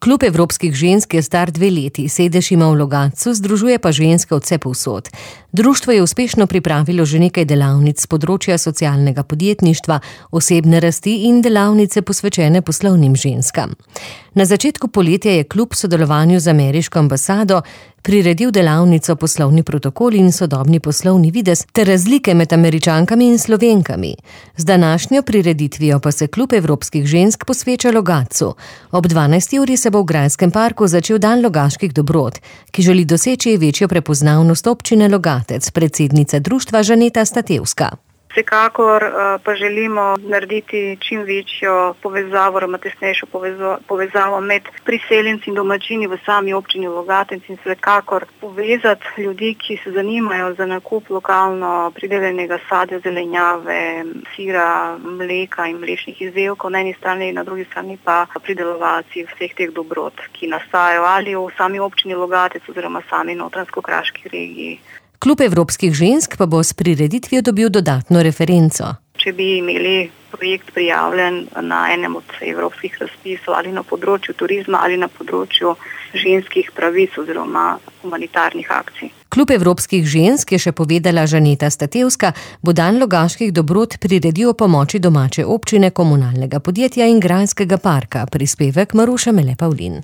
Klub evropskih žensk je star 2 leti, sedež ima v Logatcu, združuje pa ženske od vsepovsod. Društvo je uspešno pripravilo že nekaj delavnic s področja socialnega podjetništva, osebne rasti in delavnice posvečene poslovnim ženskam. Na začetku poletja je klub v sodelovanju z ameriško ambasado priredil delavnico Poslovni protokol in sodobni poslovni videz ter razlike med Američankami in Slovenkami. Z današnjo prireditvijo pa se klub evropskih žensk posveča Logatcu. Ob 12. uri se bo v Grajskem parku začel dan logaških dobrot, ki želi doseči večjo prepoznavnost občine Logatec, predsednica društva Žaneta Statevska. Vsekakor pa želimo narediti čim večjo povezavo, tesnejšo povezavo med priseljenci in domačini v sami občini Logatec in vsekakor povezati ljudi, ki se zanimajo za nakup lokalno pridelanega sadja, zelenjave, sira, mleka in mlečnih izdelkov na eni strani, na drugi strani pa pridelovalci vseh teh dobrot, ki nastajajo ali v sami občini Logatec oziroma sami notranjsko-kraški regiji. Klub evropskih žensk pa bo s prireditvijo dobil dodatno referenco. Če bi imeli projekt prijavljen na enem od evropskih razpisov ali na področju turizma ali na področju ženskih pravic oziroma humanitarnih akcij. Klub evropskih žensk, je še povedala Žaneta Statevska, bo dan logaških dobrot priredil o pomoči domače občine, komunalnega podjetja in Grajskega parka. Prispevek Maruša Mele Pavlin.